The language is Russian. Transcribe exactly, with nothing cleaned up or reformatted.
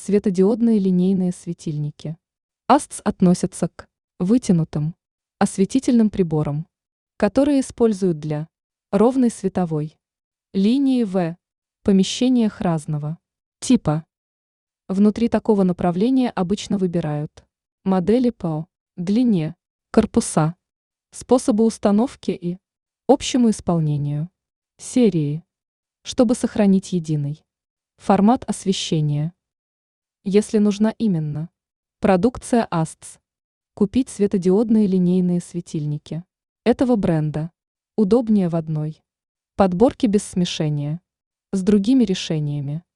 Светодиодные линейные светильники. астс относятся к вытянутым осветительным приборам, которые используют для ровной световой линии в помещениях разного типа. Внутри такого направления обычно выбирают модели по длине корпуса, способу установки и общему исполнению серии, чтобы сохранить единый формат освещения. Если нужна именно продукция астс, купить светодиодные линейные светильники этого бренда удобнее в одной подборке без смешения с другими решениями.